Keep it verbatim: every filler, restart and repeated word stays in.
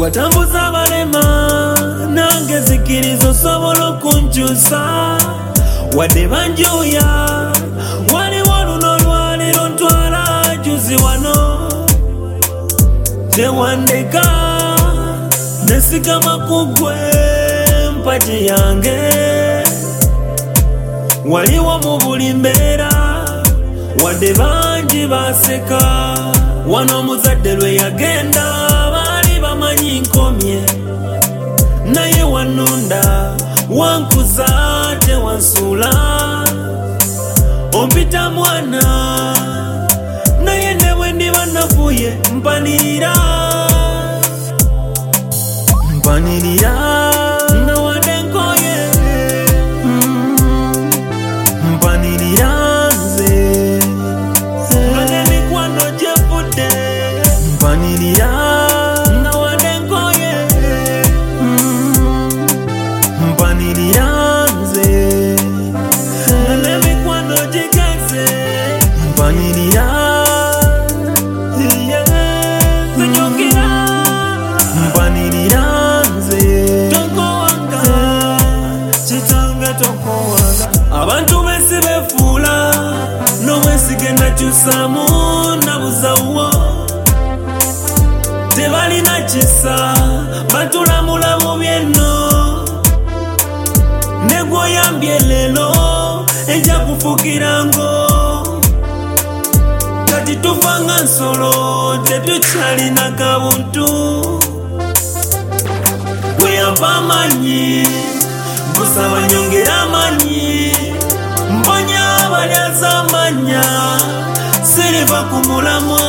watambuza abalema nange zikirizo sobola okunkyusa wadde banjuya waliwo luno lwaliro ntwala juzi wano tewandeka nesigama kugwe mpagi yange waliwo mu buli mbeera wadde bangi baseka wano omuzadde lwe yagenda baali bamanyi nkomye naye wanunda wankuza tewansuula ompita mwana naye ne bwe ndiba nafuye mpanirira mpanirira nga wadde nkoye mm, mpanirira nze nga n'emikwano gyevudde mpanirira nga wadde nkoye mm, mpanirira nze nga n'emikwano gigaze mpanirira kunyukira mpanirira nze tokowanga kitange tokowanga abantu bensi befuula n'obwesige nakyusaamu nabuzawo tebalina kisa batulamula mu byenno ne gwoyambye leero ejja kufukirango kati tufa nga nsolo tetukyalina kabuntu weyampa amanyi musaba nyongera amanyi mponya abalyaza amanya siriva ku mulamwa